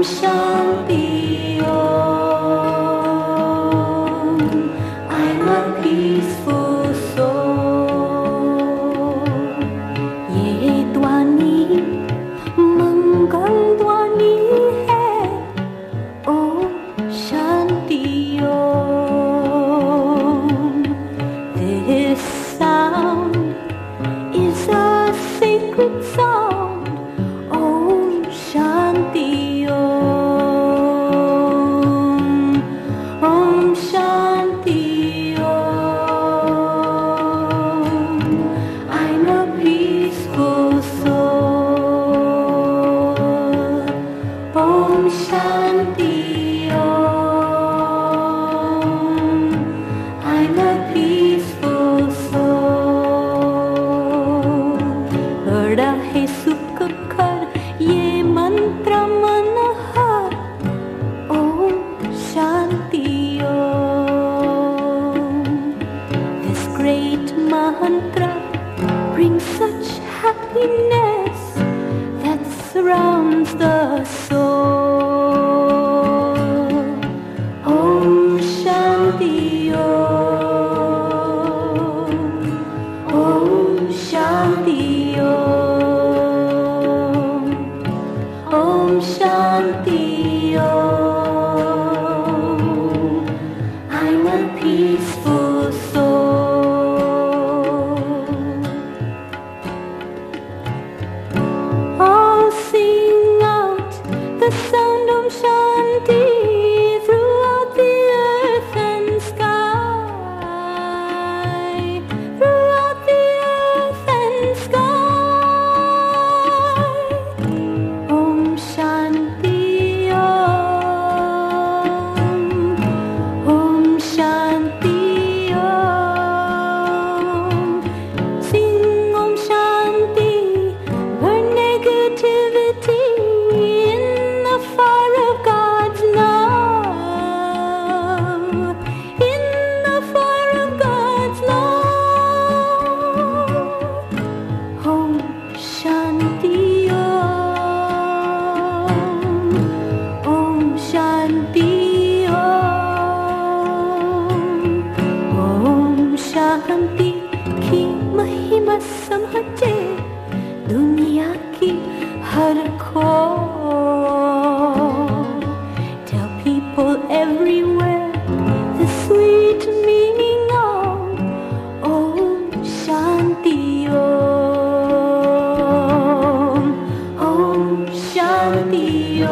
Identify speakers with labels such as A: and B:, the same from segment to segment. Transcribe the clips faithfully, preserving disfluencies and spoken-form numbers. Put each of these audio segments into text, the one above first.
A: Shanti Om. I'm a peaceful soul. ये ध्वनि मंगल ध्वनि है. Om Shanti Om. This sound is a sacred sound. Om Shanti Om. Om Shanti Om. I'm a peaceful soul. Om Shanti Om. I'm a peaceful soul. बड़ा है सुख कर ये मंत्र मनोहर. Om Shanti Om. This great mantra brings such happiness that surrounds the soul. Om Shanti Om. Om Shanti Om. Om Shanti Om. I'm a peaceful soul. All sing out the sound of Shanti throughout the earth and sky. Throughout the earth and sky. Om Shanti Om. Om Shanti Om. Sing Om Shanti, burn negativity in the fire of God's love. In the fire of God's love. Om Shanti Om. Om Shanti Om. Om Shanti की महिमा समझे दुनिया की हर खोर. Tell people everywhere the sweet meaning of Om Shanti Om. Om Shanti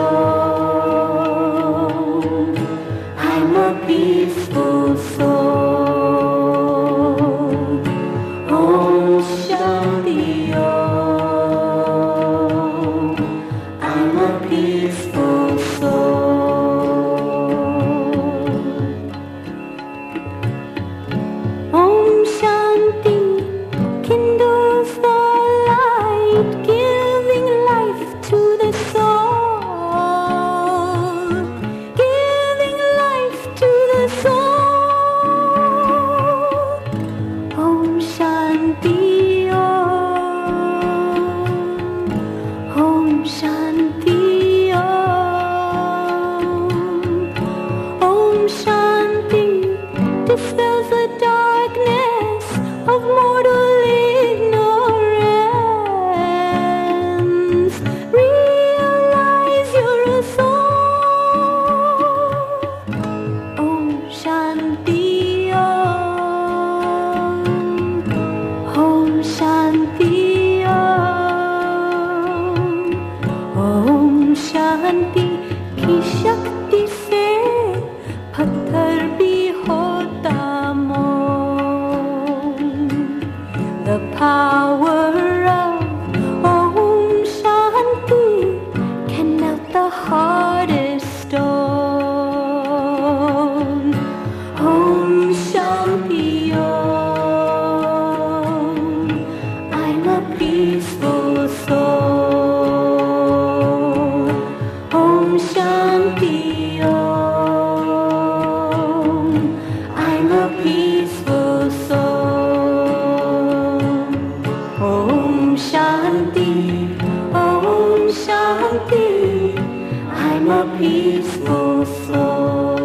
A: Om. I'm a peaceful soul. Om Shanti Om. I'm a peaceful soul. Om Shanti kindles the light, giving life to the soul. Giving life to the soul. Om Shanti Om. Om Shanti Om. Om Shanti dispels the darkness of mortal ignorance. Realize you're a soul. Om Shanti Om. Om Shanti Om. Om Shanti की शक्ति से पत्थर भी होता मोम. The power of Om Shanti can melt the hardest stone. Om Shanti Om. I'm a peaceful soul. Om Shanti Om. I'm a peaceful soul. Om Shanti Om Shanti. I'm I'm a peaceful soul.